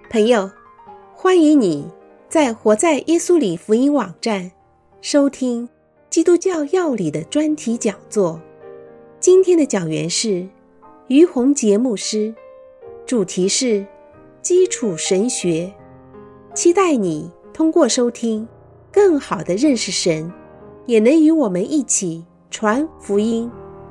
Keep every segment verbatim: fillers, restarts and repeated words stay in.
朋友，欢迎你在活在耶稣里福音网站收听基督教要理的专题讲座。今天的讲员是于宏杰牧师，主题是基础神学。期待你通过收听更好地认识神，也能与我们一起传福音。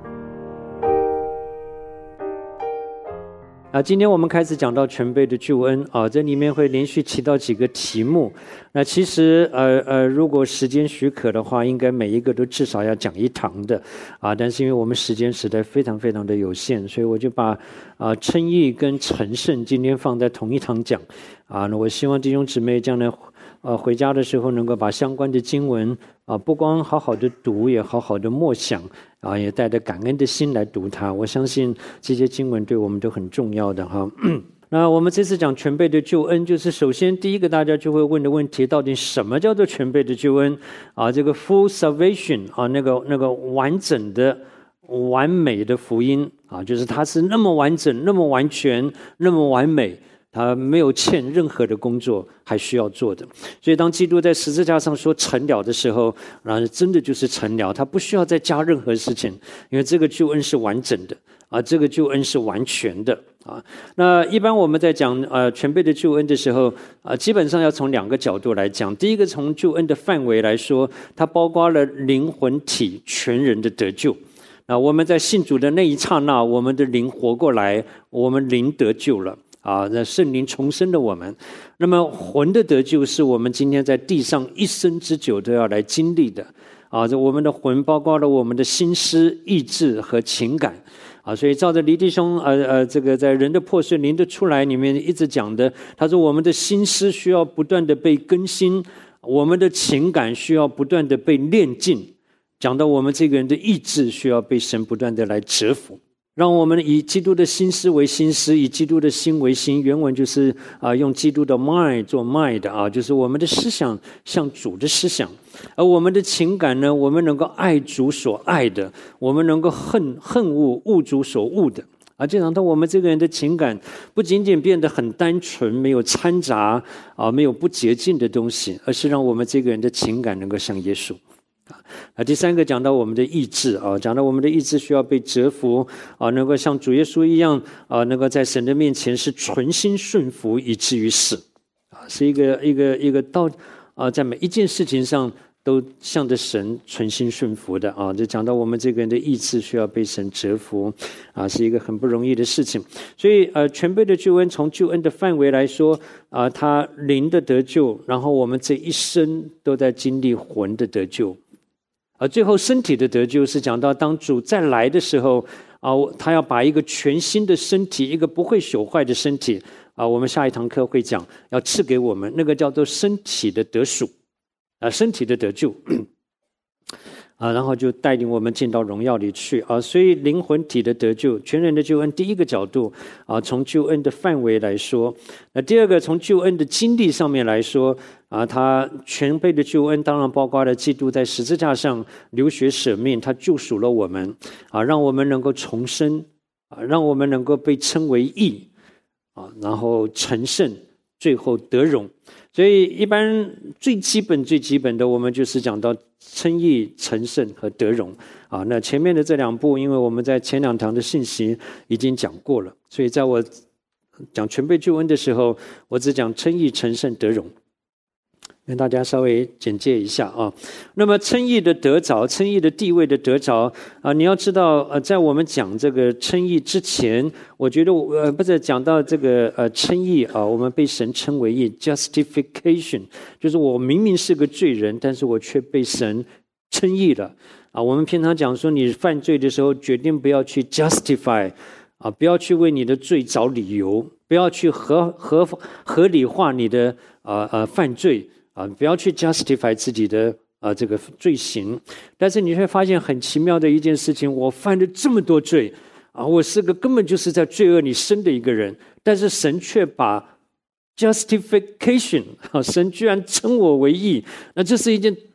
啊，今天我们开始讲到全备的救恩啊，这里面会连续提到几个题目。那其实呃呃，如果时间许可的话，应该每一个都至少要讲一堂的啊。但是因为我们时间实在非常非常的有限，所以我就把啊称义跟成圣今天放在同一堂讲啊。那我希望弟兄姊妹将来呃回家的时候能够把相关的经文啊，不光好好的读，也好好的默想。啊，也带着感恩的心来读它。我相信这些经文对我们都很重要的哈。那我们这次讲全备的救恩，就是首先第一个大家就会问的问题，到底什么叫做全备的救恩？啊，这个 full salvation 啊，那个那个完整的、完美的福音啊，就是它是那么完整、那么完全、那么完美。他没有欠任何的工作还需要做的，所以当基督在十字架上说成了的时候，然后真的就是成了，他不需要再加任何事情，因为这个救恩是完整的啊，这个救恩是完全的啊。那一般我们在讲呃全备的救恩的时候啊，基本上要从两个角度来讲。第一个，从救恩的范围来说，它包括了灵魂体全人的得救。那我们在信主的那一刹那，我们的灵活过来，我们灵得救了。啊，那圣灵重生的我们，那么魂的得救是我们今天在地上一生之久都要来经历的。啊，这我们的魂包括了我们的心思、意志和情感。啊，所以照着黎弟兄呃呃这个在人的破碎灵的出来里面一直讲的，他说我们的心思需要不断的被更新，我们的情感需要不断的被炼净，讲到我们这个人的意志需要被神不断的来折服。让我们以基督的心思为心思，以基督的心为心。原文就是啊、呃，用基督的 mind 做 mind 啊，就是我们的思想像主的思想，而我们的情感呢，我们能够爱主所爱的，我们能够恨恨恶恶主所恶的。啊，就让到我们这个人的情感不仅仅变得很单纯，没有掺杂啊，没有不洁净的东西，而是让我们这个人的情感能够像耶稣。啊，第三个讲到我们的意志啊，讲到我们的意志需要被折服啊，能够像主耶稣一样啊，能够在神的面前是存心顺服，以至于死啊，是一个一个一个到啊，在每一件事情上都向着神存心顺服的啊。就讲到我们这个人的意志需要被神折服啊，是一个很不容易的事情。所以呃，全备的救恩从救恩的范围来说啊，他灵的得救，然后我们这一生都在经历魂的得救。而最后身体的得救是讲到当主再来的时候啊，他要把一个全新的身体，一个不会朽坏的身体啊，我们下一堂课会讲，要赐给我们，那个叫做身体的得赎啊，身体的得救啊，然后就带领我们进到荣耀里去啊。所以灵魂体的得救，全人的救恩，第一个角度啊，从救恩的范围来说；那第二个，从救恩的经历上面来说。啊，他全备的救恩当然包括了基督在十字架上流血舍命，他救赎了我们啊，让我们能够重生啊，让我们能够被称为义啊，然后成圣，最后得荣。所以一般最基本最基本的，我们就是讲到称义、成圣和得荣啊。那前面的这两步，因为我们在前两堂的信息已经讲过了，所以在我讲全备救恩的时候，我只讲称义、成圣、得荣。跟大家稍微简介一下啊，那么称义的得着，称义的地位的得着啊，你要知道，呃，在我们讲这个称义之前，我觉得呃，不是讲到这个呃称义啊，我们被神称为义 ，justification， 就是我明明是个罪人，但是我却被神称义了啊。我们平常讲说，你犯罪的时候，决定不要去 justify 啊，不要去为你的罪找理由，不要去合合合理化你的呃呃犯罪。啊，不要去 justify 自己的啊这个罪行，但是你会发现很奇妙的一件事情，我犯了这么多罪啊，我是个根本就是在罪恶里生的一个人，但是神却把 justification 啊，神居然称我为义，那这是一件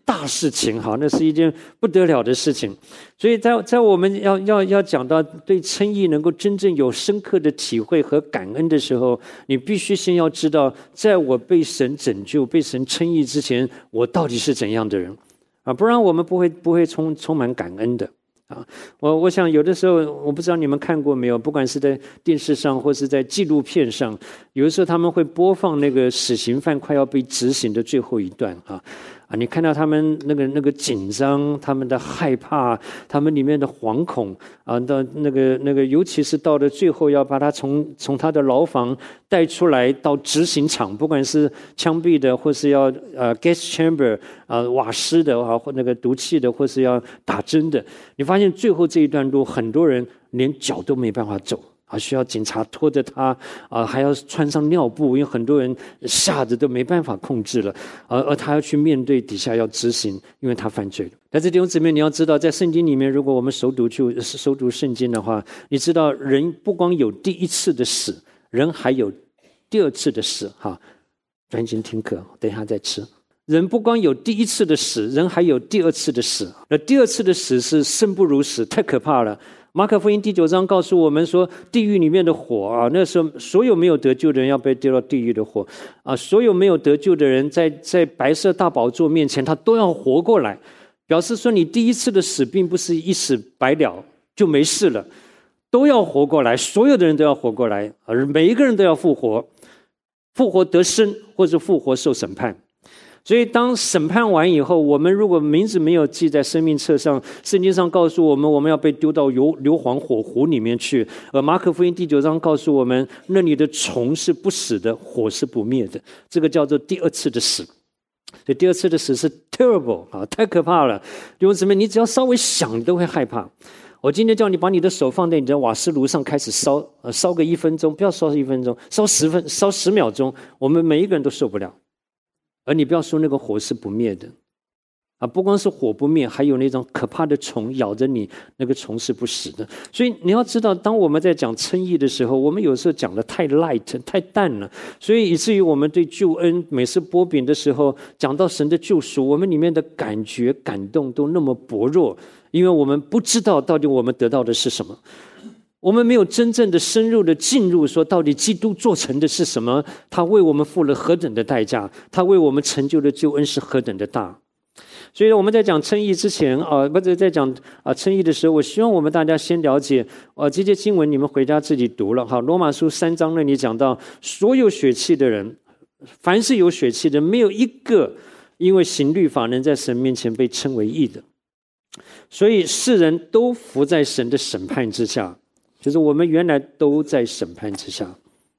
大事情，哈，那是一件不得了的事情。所以在在我们要要要讲到对称义能够真正有深刻的体会和感恩的时候，你必须先要知道，在我被神拯救、被神称义之前，我到底是怎样的人啊？不然我们不会不会充充满感恩的。啊，我我想有的时候，我不知道你们看过没有，不管是在电视上或是在纪录片上，有的时候他们会播放那个死刑犯快要被执行的最后一段啊。啊，你看到他们那个那个紧张，他们的害怕，他们里面的惶恐啊，到那个那个，尤其是到了最后要把他从从他的牢房带出来到执行场，不管是枪毙的，或是要呃 gas chamber 啊瓦斯的啊，或那个毒气的，或是要打针的，你发现最后这一段路，很多人连脚都没办法走。啊，需要警察拖着他啊，还要穿上尿布，因为很多人吓得都没办法控制了，而而他要去面对底下要执行，因为他犯罪了。但是弟兄姊妹，你要知道，在圣经里面，如果我们熟读就熟读圣经的话，你知道人不光有第一次的死，人还有第二次的死。哈，专心听课，等一下再吃。人不光有第一次的死，人还有第二次的死。而第二次的死是生不如死，太可怕了。马可福音第九章告诉我们说，地狱里面的火啊，那时候所有没有得救的人要被丢到地狱的火啊，所有没有得救的人在在白色大宝座面前，他都要活过来，表示说你第一次的死并不是一死百了就没事了，都要活过来，所有的人都要活过来，而每一个人都要复活，复活得生，或者复活受审判。所以当审判完以后，我们如果名字没有记在生命册上，圣经上告诉我们我们要被丢到硫硫磺火湖里面去，而马可福音第九章告诉我们，那里的虫是不死的，火是不灭的，这个叫做第二次的死。所以第二次的死是 terrible 啊，太可怕了。弟兄姊妹，你只要稍微想你都会害怕。我今天叫你把你的手放在你的瓦斯炉上开始烧，呃，烧个一分钟，不要烧一分钟，烧十分烧十秒钟，我们每一个人都受不了。而你不要说那个火是不灭的啊，不光是火不灭，还有那种可怕的虫咬着你，那个虫是不死的。所以你要知道，当我们在讲称义的时候，我们有时候讲的太 light 太淡了，所以以至于我们对救恩每次擘饼的时候，讲到神的救赎，我们里面的感觉感动都那么薄弱，因为我们不知道到底我们得到的是什么。我们没有真正的深入的进入，说到底基督做成的是什么？他为我们付了何等的代价？他为我们成就的救恩是何等的大？所以我们在讲称义之前啊，或者在讲啊称义的时候，我希望我们大家先了解啊这些经文，你们回家自己读了哈。罗马书三章那里讲到，所有血气的人，凡是有血气的，没有一个因为行律法能在神面前被称为义的。所以世人都服在神的审判之下。就是我们原来都在审判之下。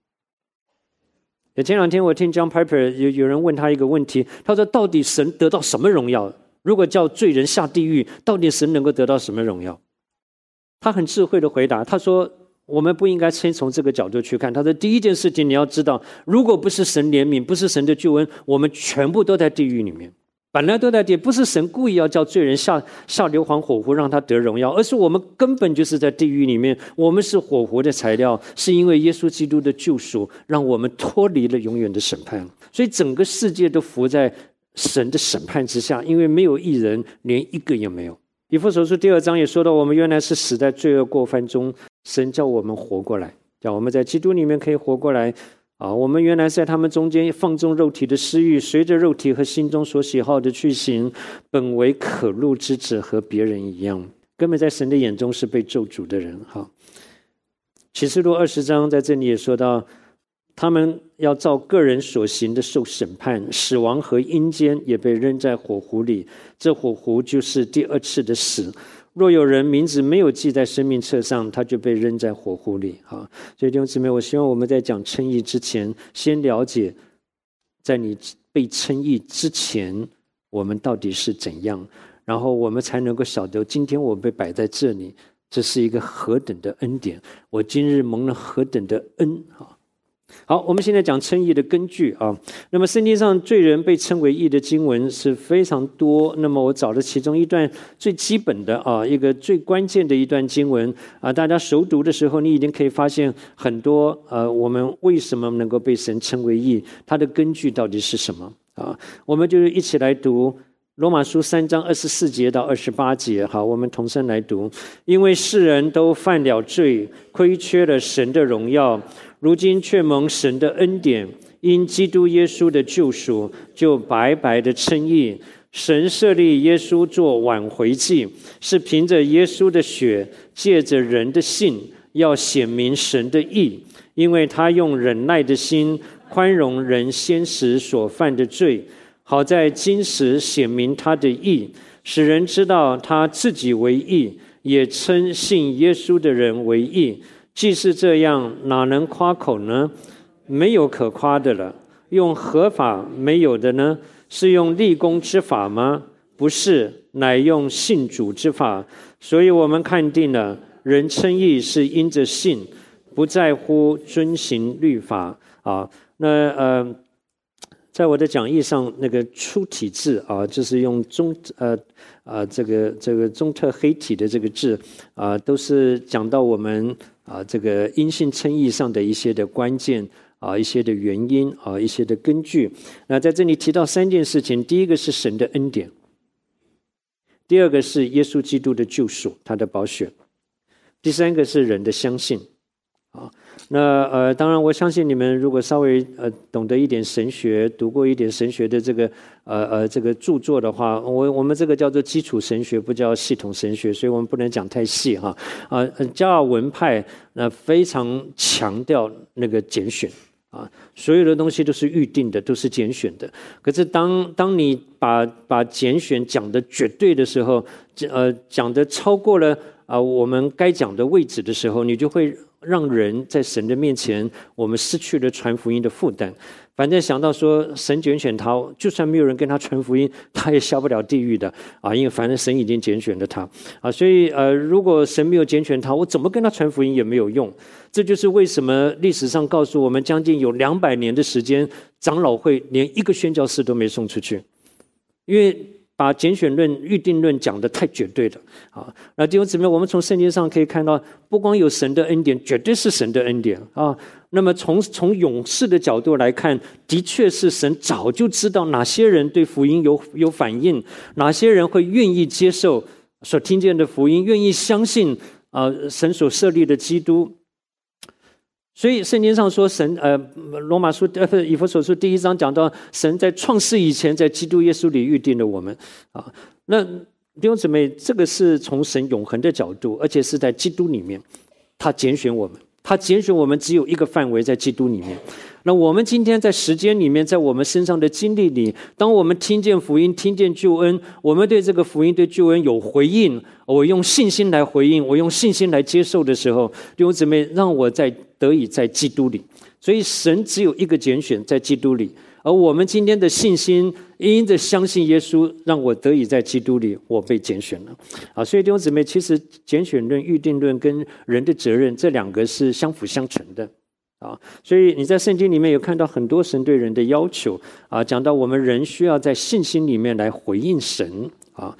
前两天我听 John Piper 有有人问他一个问题，他说到底神得到什么荣耀？如果叫罪人下地狱，到底神能够得到什么荣耀？他很智慧的回答，他说我们不应该先从这个角度去看。他说第一件事情你要知道，如果不是神怜悯，不是神的救恩，我们全部都在地狱里面。本来都在地，不是神故意要叫罪人下下硫磺火湖让他得荣耀，而是我们根本就是在地狱里面，我们是火湖的材料，是因为耶稣基督的救赎，让我们脱离了永远的审判。所以整个世界都服在神的审判之下，因为没有义人，连一个也没有。以弗所书第二章也说到，我们原来是死在罪恶过犯中，神叫我们活过来，叫我们在基督里面可以活过来。啊，我们原来在他们中间放纵肉体的私欲，随着肉体和心中所喜好的去行，本为可怒之子，和别人一样，根本在神的眼中是被咒诅的人。哈，启示录二十章在这里也说到，他们要照个人所行的受审判，死亡和阴间也被扔在火湖里，这火湖就是第二次的死。若有人名字没有记在生命册上，他就被扔在火湖里。好，所以弟兄姊妹，我希望我们在讲称义之前，先了解在你被称义之前我们到底是怎样，然后我们才能够晓得今天我被摆在这里，这是一个何等的恩典，我今日蒙了何等的恩。好，我们现在讲称义的根据啊。那么圣经上罪人被称为义的经文是非常多，那么我找了其中一段最基本的啊，一个最关键的一段经文啊，大家熟读的时候，你已经可以发现很多呃，我们为什么能够被神称为义，它的根据到底是什么啊？我们就一起来读罗马书三章二十四节到二十八节，好，我们同声来读。因为世人都犯了罪，亏缺了神的荣耀，如今却蒙神的恩典，因基督耶稣的救赎，就白白的称义。神设立耶稣做挽回祭，是凭着耶稣的血，借着人的信，要显明神的义，因为他用忍耐的心宽容人先时所犯的罪，好在今时显明他的义，使人知道他自己为义，也称信耶稣的人为义。既是这样，哪能夸口呢？没有可夸的了。用合法没有的呢？是用立功之法吗？不是，乃用信主之法。所以我们看定了，人称义是因着信，不在乎遵行律法啊。那呃，在我的讲义上，那个粗体字啊，就是用中呃呃这个这个中特黑体的这个字啊，都是讲到我们啊这个因信称义上的一些的关键。啊，一些的原因啊，一些的根据。那在这里提到三件事情，第一个是神的恩典，第二个是耶稣基督的救赎，他的宝血，第三个是人的相信。啊，那呃，当然，我相信你们如果稍微呃懂得一点神学，读过一点神学的这个呃呃这个著作的话，我我们这个叫做基础神学，不叫系统神学，所以我们不能讲太细哈。啊，加尔文派那、呃、非常强调那个拣选。啊，所有的东西都是预定的，都是拣选的。可是当当你把把拣选讲的绝对的时候，呃，讲的超过了啊、呃、我们该讲的位置的时候，你就会让人在神的面前，我们失去了传福音的负担。反正想到说神拣选他，就算没有人跟他传福音，他也下不了地狱的啊！因为反正神已经拣选了他啊，所以呃，如果神没有拣选他，我怎么跟他传福音也没有用。这就是为什么历史上告诉我们，将近有两百年的时间，长老会连一个宣教士都没送出去，因为把拣选论、预定论讲得太绝对了啊！那弟兄姊妹，我们从圣经上可以看到，不光有神的恩典，绝对是神的恩典啊。那么从从勇士的角度来看，的确是神早就知道哪些人对福音有有反应，哪些人会愿意接受所听见的福音，愿意相信啊、呃、神所设立的基督。所以圣经上说神呃罗马书呃以弗所书第一章讲到神在创世以前在基督耶稣里预定了我们啊。那弟兄姊妹，这个是从神永恒的角度，而且是在基督里面他拣选我们，他拣选我们只有一个范围，在基督里面。那我们今天在时间里面，在我们身上的经历里，当我们听见福音，听见救恩，我们对这个福音对救恩有回应，我用信心来回应，我用信心来接受的时候，弟兄姊妹，让我在得以在基督里。所以神只有一个拣选，在基督里。而我们今天的信心，因着相信耶稣，让我得以在基督里，我被拣选了啊！所以弟兄姊妹，其实拣选论、预定论跟人的责任这两个是相辅相成的啊！所以你在圣经里面有看到很多神对人的要求啊，讲到我们人需要在信心里面来回应神啊。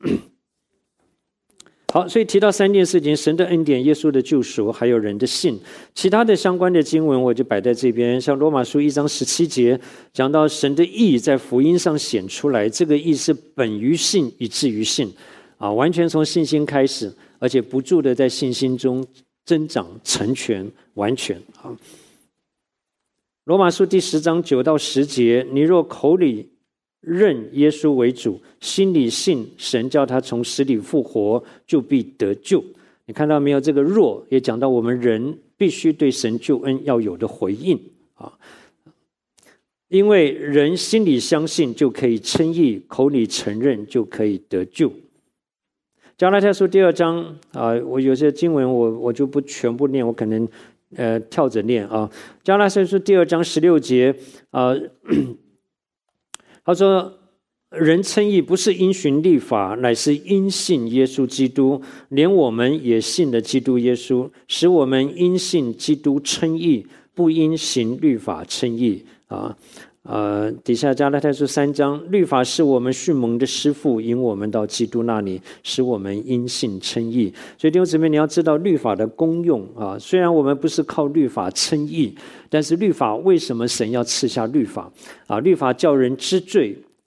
好，所以提到三件事情：神的恩典、耶稣的救赎，还有人的信。其他的相关的经文我就摆在这边，像罗马书一章十七节讲到神的义在福音上显出来，这个义是本于信以至于信啊，完全从信心开始，而且不住的在信心中增长、成全、完全啊。罗马书第十章九到十节，你若口里认耶稣为主，心里信神叫他从死里复活，就必得救。你看到没有？这个若也讲到我们人必须对神救恩要有的回应啊，因为人心里相信就可以称义，口里承认就可以得救。加拉太书第二章啊，我有些经文我我就不全部念，我可能呃跳着念啊。加拉太书第二章十六节啊。他说人称义不是因循律法，乃是因信耶稣基督，连我们也信了基督耶稣，使我们因信基督称义，不因行律法称义啊。呃，底下加拉太书三章，律法是我们训蒙的师父，引我们到基督那里，使我们因信称义。所以弟兄姊妹，你要知道律法的功用啊。虽然我们不是靠律法称义，但是律法为什么神要赐下律法啊？律法叫人知罪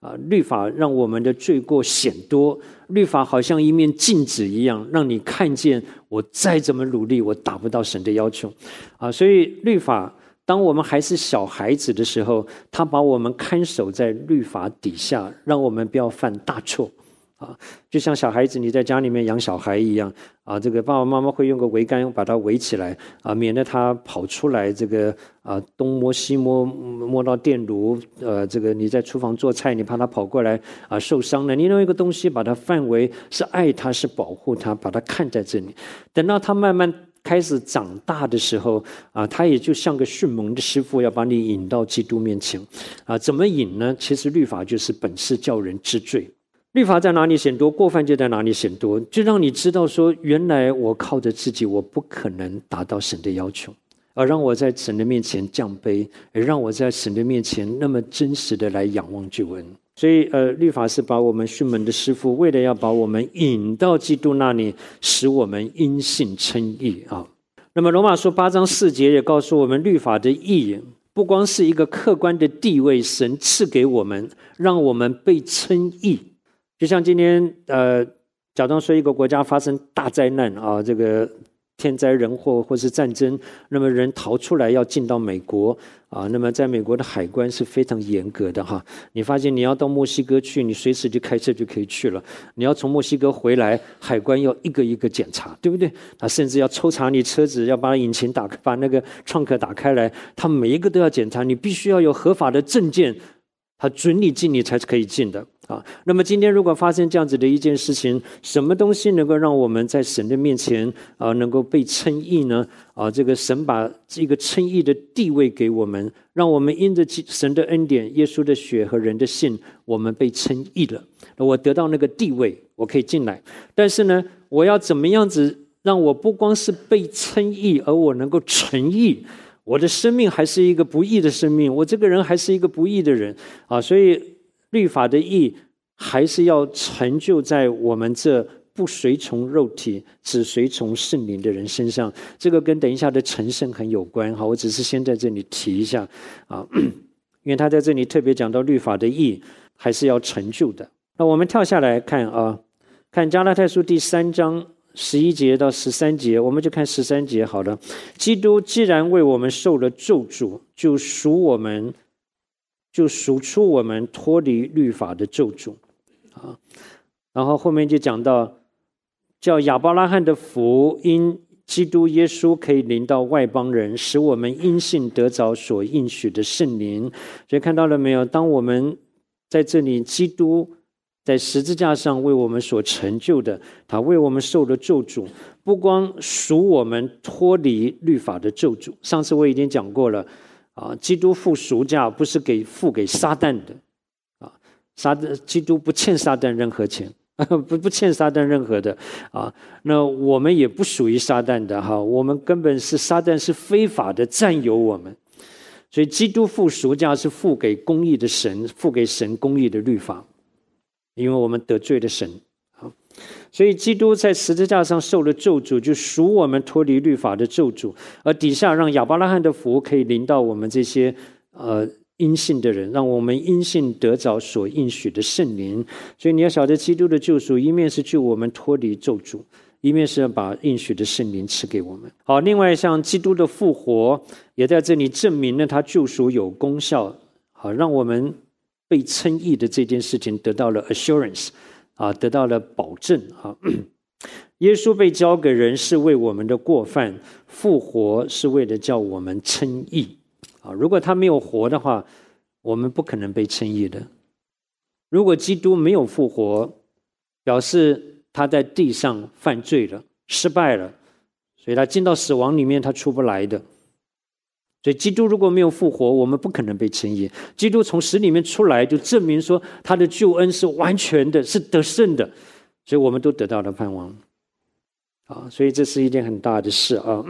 啊，律法让我们的罪过显多，律法好像一面镜子一样，让你看见我再怎么努力，我达不到神的要求。啊，所以律法，当我们还是小孩子的时候，他把我们看守在律法底下，让我们不要犯大错。啊，就像小孩子你在家里面养小孩一样啊，这个爸爸妈妈会用个围杆把他围起来啊，免得他跑出来，这个啊东摸西摸摸到电炉，呃，这个你在厨房做菜，你怕他跑过来啊受伤了，你用一个东西把他范围是爱他，是保护他，把他看在这里。等到他慢慢开始长大的时候啊，他也就像个迅猛的师傅，要把你引到基督面前啊。怎么引呢？其实律法就是本是叫人知罪。律法在哪里显多，过犯就在哪里显多，就让你知道说，原来我靠着自己，我不可能达到神的要求，而让我在神的面前降卑，而让我在神的面前那么真实的来仰望救恩。所以，呃，律法是把我们训门的师傅，为了要把我们引到基督那里，使我们因信称义啊。那么，罗马书八章四节也告诉我们，律法的义不光是一个客观的地位，神赐给我们，让我们被称义。就像今天，呃，假装说一个国家发生大灾难啊，这个天灾人祸或是战争，那么人逃出来要进到美国啊，那么在美国的海关是非常严格的哈。你发现你要到墨西哥去，你随时就开车就可以去了。你要从墨西哥回来，海关要一个一个检查，对不对？他甚至要抽查你车子，要把引擎打开，把那个创可打开来，他每一个都要检查，你必须要有合法的证件，他准你进，你才可以进的。啊，那么今天如果发生这样子的一件事情，什么东西能够让我们在神的面前啊能够被称义呢？啊，这个神把这个称义的地位给我们，让我们因着神的恩典、耶稣的血和人的信，我们被称义了。我得到那个地位，我可以进来。但是呢，我要怎么样子让我不光是被称义，而我能够成义？我的生命还是一个不义的生命，我这个人还是一个不义的人啊，所以律法的义还是要成就在我们这不随从肉体只随从圣灵的人身上。这个跟等一下的成圣很有关，好，我只是先在这里提一下啊，因为他在这里特别讲到律法的义还是要成就的。那我们跳下来看啊，看加拉太书第三章十一节到十三节，我们就看十三节好了。基督既然为我们受了咒诅，就赎我们就赎出我们脱离律法的咒诅啊。然后后面就讲到，叫亚伯拉罕的福因基督耶稣可以临到外邦人，使我们因信得着所应许的圣灵。所以看到了没有？当我们在这里，基督在十字架上为我们所成就的，他为我们受了咒诅，不光赎我们脱离律法的咒诅。上次我已经讲过了啊，基督付赎价不是给付给撒旦的啊，撒旦基督不欠撒旦任何钱，不不欠撒旦任何的啊。那我们也不属于撒旦的哈，我们根本是撒旦是非法的占有我们，所以基督付赎价是付给公义的神，付给神公义的律法。因为我们得罪了神，所以基督在十字架上受了咒诅，就赎我们脱离律法的咒诅，而底下让亚伯拉罕的福可以临到我们这些呃因信的人，让我们因信得着所应许的圣灵。所以你要晓得，基督的救赎一面是救我们脱离咒诅，一面是要把应许的圣灵赐给我们。好，另外像基督的复活也在这里证明了他救赎有功效，好，让我们被称义的这件事情得到了 assurance 啊，得到了保证啊。耶稣被交给人是为我们的过犯，复活是为了叫我们称义啊。如果他没有活的话，我们不可能被称义的。如果基督没有复活，表示他在地上犯罪了，失败了，所以他进到死亡里面，他出不来的。所以基督如果没有复活，我们不可能被称义。基督从死里面出来，就证明说他的救恩是完全的，是得胜的，所以我们都得到了盼望啊！所以这是一件很大的事啊。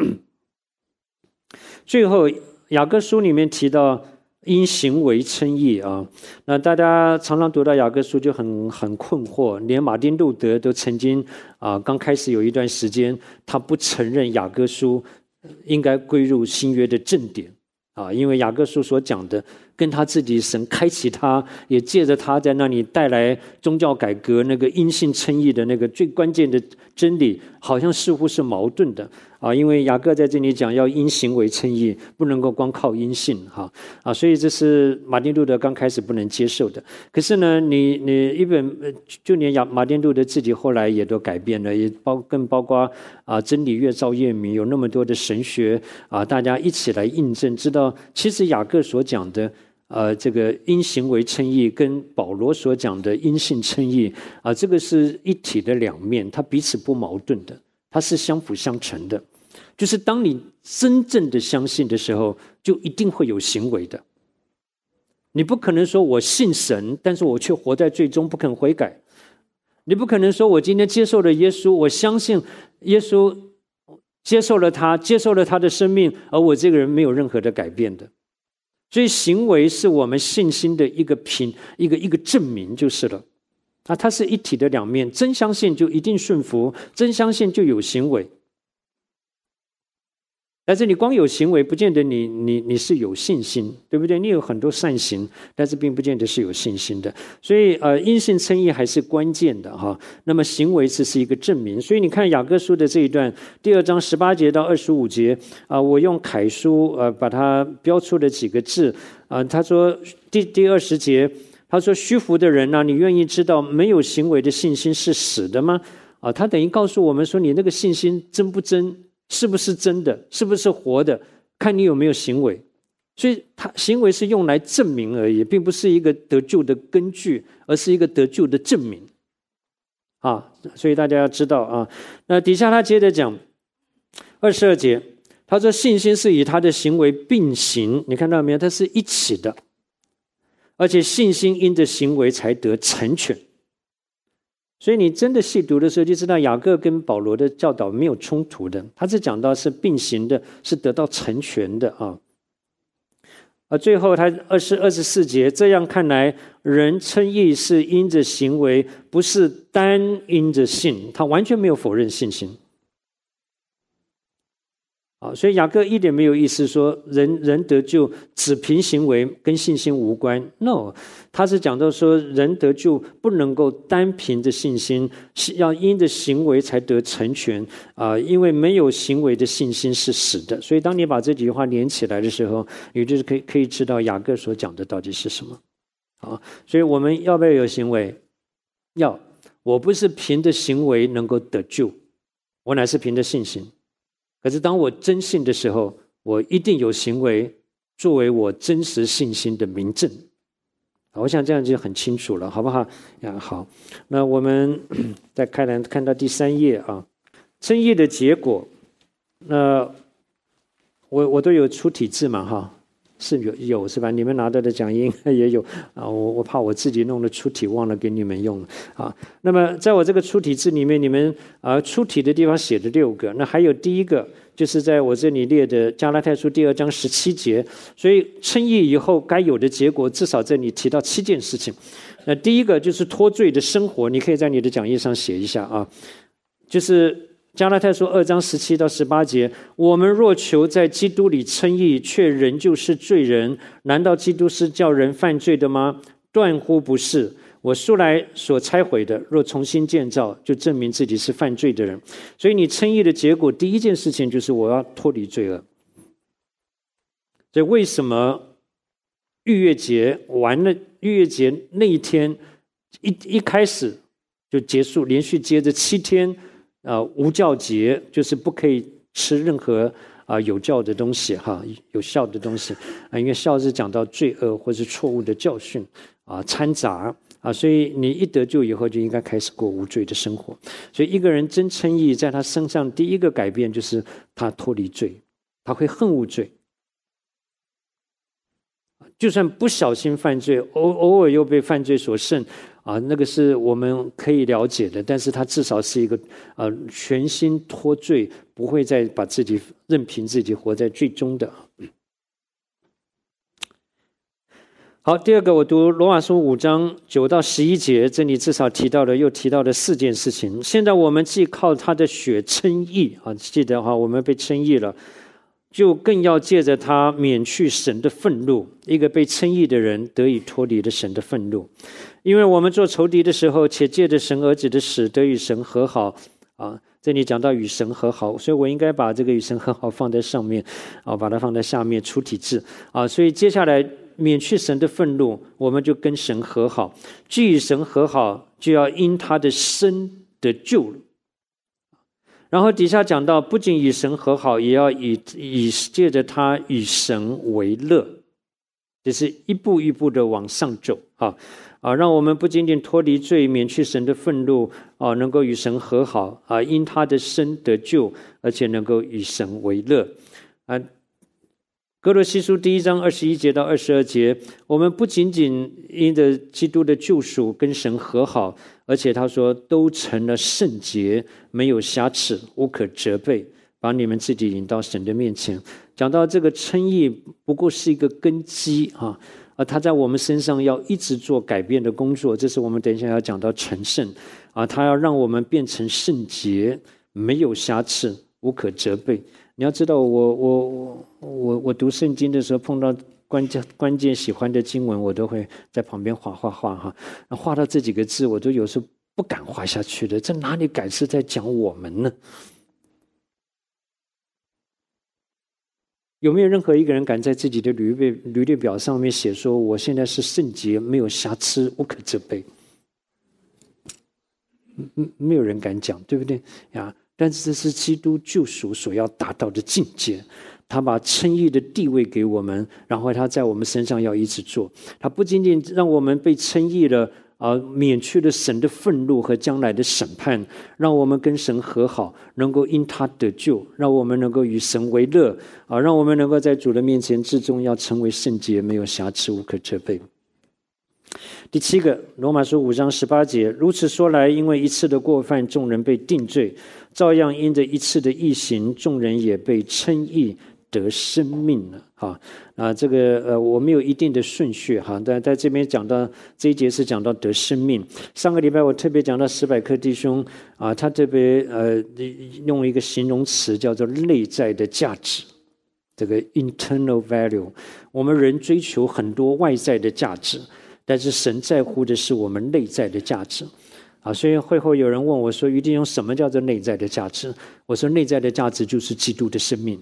最后雅各书里面提到因行为称义啊，那大家常常读到雅各书就很很困惑，连马丁路德都曾经啊，刚开始有一段时间他不承认雅各书应该归入新约的正典啊，因为雅各书所讲的跟他自己神开启他，也借着他在那里带来宗教改革那个因信称义的那个最关键的真理，好像似乎是矛盾的啊。因为雅各在这里讲要因行为称义，不能够光靠因信哈啊，所以这是马丁路德刚开始不能接受的。可是呢，你你一本就连亚马丁路德自己后来也都改变了，也包更包括啊真理越照越明，有那么多的神学啊，大家一起来印证，知道其实雅各所讲的。呃，这个因行为称义跟保罗所讲的因信称义啊，这个是一体的两面，它彼此不矛盾的，它是相辅相成的。就是当你真正的相信的时候，就一定会有行为的。你不可能说我信神，但是我却活在罪中不肯悔改。你不可能说我今天接受了耶稣，我相信耶稣，接受了他，接受了他的生命，而我这个人没有任何的改变的。所以行为是我们信心的一个凭一个一个证明就是了啊，它是一体的两面，真相信就一定顺服，真相信就有行为。但是你光有行为，不见得你你你是有信心，对不对？你有很多善行，但是并不见得是有信心的。所以呃，因信称义还是关键的哈。那么行为只是一个证明。所以你看雅各书的这一段，第二章十八节到二十五节啊、呃，我用楷书呃把它标出了几个字啊、呃。他说第第二十节，他说虚浮的人啊，你愿意知道没有行为的信心是死的吗？啊、呃，他等于告诉我们说，你那个信心真不真？是不是真的？是不是活的？看你有没有行为。所以他行为是用来证明而已，并不是一个得救的根据，而是一个得救的证明啊。所以大家要知道啊。那底下他接着讲二十二节，他说信心是与他的行为并行，你看到没有？它是一起的，而且信心因着行为才得成全。所以你真的细读的时候，就知道雅各跟保罗的教导没有冲突的，他是讲到是并行的，是得到成全的啊。而最后他二十二十四节，这样看来，人称义是因着行为，不是单因着信，他完全没有否认信心。啊，所以雅各一点没有意思说人人得救只凭行为跟信心无关 ，no， 他是讲到说人得救不能够单凭着信心，要因着行为才得成全啊、呃，因为没有行为的信心是死的。所以当你把这几句话连起来的时候，也就是可以可以知道雅各所讲的到底是什么。啊，所以我们要不要有行为？要，我不是凭着行为能够得救，我乃是凭着信心。可是当我真信的时候，我一定有行为作为我真实信心的明证。我想这样就很清楚了，好不好？呀，好，那我们再看来看到第三页啊，称义的结果。那我我都有出体字嘛，哈，是有有是吧？你们拿到的讲义也有啊，我我怕我自己弄的出体忘了给你们用啊。那么在我这个出体字里面，你们啊出体的地方写了六个，那还有第一个就是在我这里列的加拉太书第二章十七节，所以称义以后该有的结果，至少这里提到七件事情。那第一个就是脱罪的生活，你可以在你的讲义上写一下啊，就是加拉太书二章十七到十八节，我们若求在基督里称义，却仍旧是罪人，难道基督是叫人犯罪的吗？断乎不是。我素来所拆毁的，若重新建造，就证明自己是犯罪的人。所以你称义的结果，第一件事情就是我要脱离罪恶。所以为什么逾越节完了，逾越节那一天一一开始就结束，连续接着七天啊、呃，无酵节，就是不可以吃任何啊、呃、有酵的东西哈，有效的东西啊，因为酵是讲到罪恶或是错误的教训啊，掺杂啊，所以你一得救以后就应该开始过无罪的生活。所以一个人真称义，在他身上第一个改变就是他脱离罪，他会恨恶罪。就算不小心犯罪，偶偶尔又被犯罪所胜啊，那个是我们可以了解的。但是他至少是一个呃全心脱罪，不会再把自己任凭自己活在罪中的。好，第二个我读罗马书五章九到十一节，这里至少提到了又提到了四件事情。现在我们既靠他的血称义啊，记得哈，我们被称义了。 就更要借着他免去神的愤怒，一个被称义的人得以脱离了神的愤怒。因为我们做仇敌的时候，且借着神儿子的死得与神和好啊。这里讲到与神和好，所以我应该把这个与神和好放在上面啊，把它放在下面出体字啊。所以接下来免去神的愤怒，我们就跟神和好。既与神和好，就要因他的生得救了。然后底下讲到，不仅与神和好，也要以以借着他与神为乐，就是一步一步的往上走啊啊！让我们不仅仅脱离罪，免去神的愤怒啊，能够与神和好啊，因他的生得救，而且能够与神为乐啊。哥罗西书第一章二十一节到二十二节，我们不仅仅因着基督的救赎跟神和好，而且他说都成了圣洁，没有瑕疵，无可责备，把你们自己引到神的面前。讲到这个称义不过是一个根基啊，而他在我们身上要一直做改变的工作，这是我们等一下要讲到成圣啊，他要让我们变成圣洁，没有瑕疵，无可责备。你要知道，我我我我我读圣经的时候，碰到关键关键喜欢的经文，我都会在旁边画画画哈，画到这几个字，我都有时候不敢画下去的。这哪里敢是在讲我们呢？有没有任何一个人敢在自己的履历履历表上面写说，我现在是圣洁，没有瑕疵，无可责备？没有人敢讲，对不对呀？但是这是基督救赎所要达到的境界，他把称义的地位给我们，然后他在我们身上要一直做。他不仅仅让我们被称义了啊，免去了神的愤怒和将来的审判，让我们跟神和好，能够因他得救，让我们能够与神为乐啊，让我们能够在主的面前至终要成为圣洁，没有瑕疵，无可责备。第七个，罗马书五章十八节，如此说来，因为一次的过犯，众人被定罪，照样因着一次的义行，众人也被称义得生命了。哈啊，这个呃，我没有一定的顺序哈，但在这边讲到这一节是讲到得生命。上个礼拜我特别讲到史百克弟兄啊，他特别呃用一个形容词叫做内在的价值，这个 internal value。我们人追求很多外在的价值。但是神在乎的是我们内在的价值啊，所以会后有人问我说，于弟兄，什么叫做内在的价值？我说内在的价值就是基督的生命。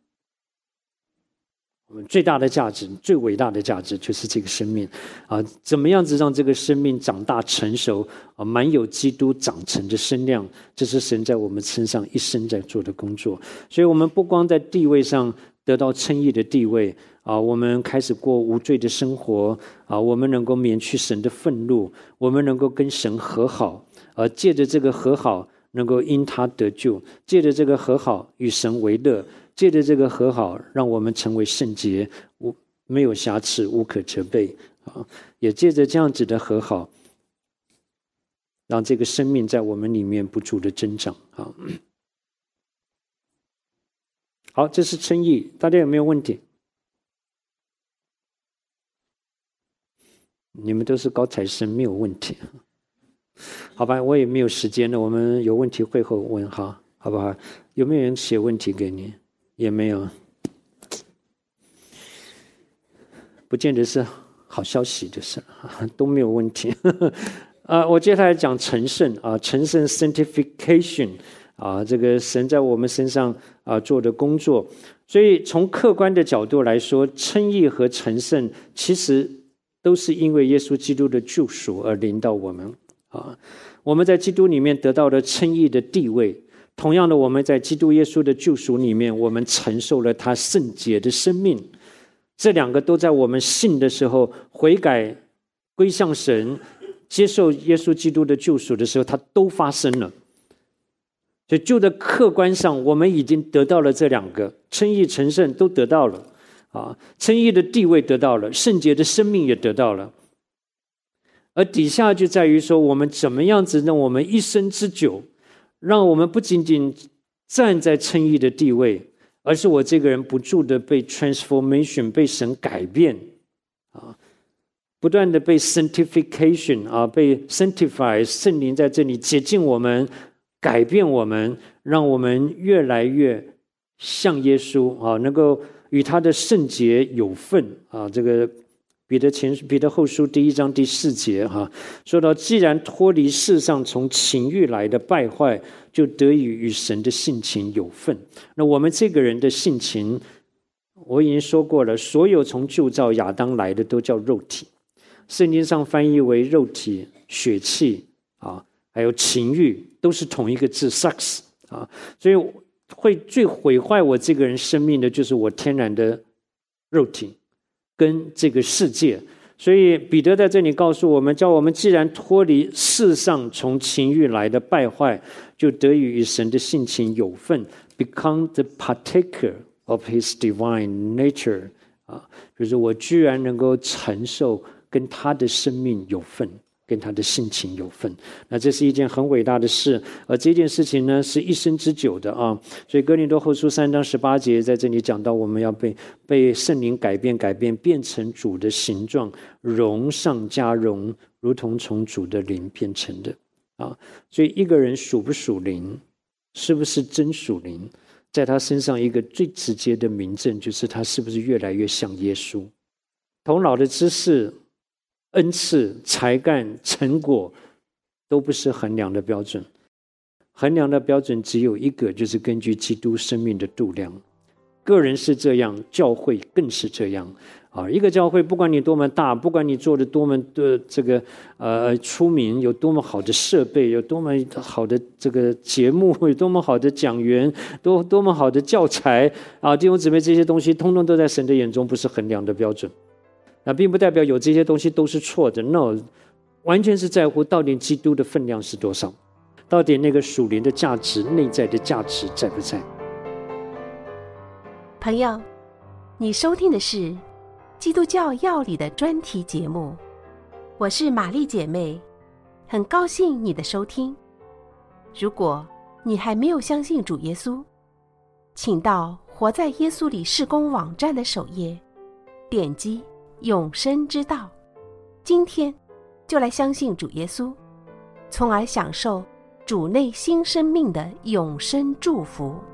我们最大的价值，最伟大的价值就是这个生命啊！怎么样子让这个生命长大成熟啊，满有基督长成的身量，这是神在我们身上一生在做的工作。所以我们不光在地位上得到称义的地位啊，我们开始过无罪的生活啊，我们能够免去神的愤怒，我们能够跟神和好，而借着这个和好，能够因他得救，借着这个和好与神为乐，借着这个和好，让我们成为圣洁，无没有瑕疵，无可责备啊！也借着这样子的和好，让这个生命在我们里面不住的增长啊！好，这是称义，大家有没有问题？你们都是高材生，没有问题。好吧，我也没有时间了，我们有问题会后问哈，好不好？有没有人写问题给你？也没有，不见得是好消息，就是都没有问题。啊，我接下来讲成圣啊，成圣 sanctification 啊，这个神在我们身上啊做的工作。所以从客观的角度来说，称义和成圣其实都是因为耶稣基督的救赎而临到我们啊。我们在基督里面得到了称义的地位。同样的，我们在基督耶稣的救赎里面，我们承受了他圣洁的生命。这两个都在我们信的时候，悔改归向神，接受耶稣基督的救赎的时候，它都发生了。所以就在客观上，我们已经得到了这两个，称义成圣都得到了啊，称义的地位得到了，圣洁的生命也得到了。而底下就在于说，我们怎么样子让我们一生之久，让我们不仅仅站在称义的地位，而是我这个人不住的被 transformation 被神改变啊，不断的被 sanctification 啊，被 sanctify 圣灵在这里洁净我们，改变我们，让我们越来越像耶稣啊，能够与他的圣洁有份啊。这个彼得前彼得后书第一章第四节哈、啊，说到既然脱离世上从情欲来的败坏，就得以与神的性情有份。那我们这个人的性情，我已经说过了，所有从旧造亚当来的都叫肉体，圣经上翻译为肉体、血气啊，还有情欲，都是同一个字 sex 啊。所以会最毁坏我这个人生命的就是我天然的肉体跟这个世界。所以彼得在这里告诉我们，叫我们既然脱离世上从情欲来的败坏，就得以与神的性情有份 become the partaker of his divine nature 啊，就是我居然能够承受跟他的生命有份，跟他的性情有份。那这是一件很伟大的事，而这件事情呢是一生之久的啊。所以哥林多后书三章十八节在这里讲到，我们要被被圣灵改变改变变成主的形状，荣上加荣，如同从主的灵变成的啊。所以一个人属不属灵，是不是真属灵，在他身上一个最直接的明证就是他是不是越来越像耶稣。头脑的知识、恩赐、才干、成果都不是衡量的标准，衡量的标准只有一个，就是根据基督生命的度量。个人是这样，教会更是这样啊！一个教会，不管你多么大，不管你做的多么的这个呃出名，有多么好的设备，有多么好的这个节目，有多么好的讲员，多多么好的教材啊！弟兄姊妹，这些东西通通都在神的眼中不是衡量的标准。那并不代表有这些东西都是错的 ，no， 完全是在乎到底基督的分量是多少，到底那个属灵的价值、内在的价值在不在？ 朋友，你收听的是基督教要理的专题节目，我是玛丽姐妹，很高兴你的收听。如果你还没有相信主耶稣，请到活在耶稣里事工网站的首页，点击永生之道，今天就来相信主耶稣，从而享受主内新生命的永生祝福。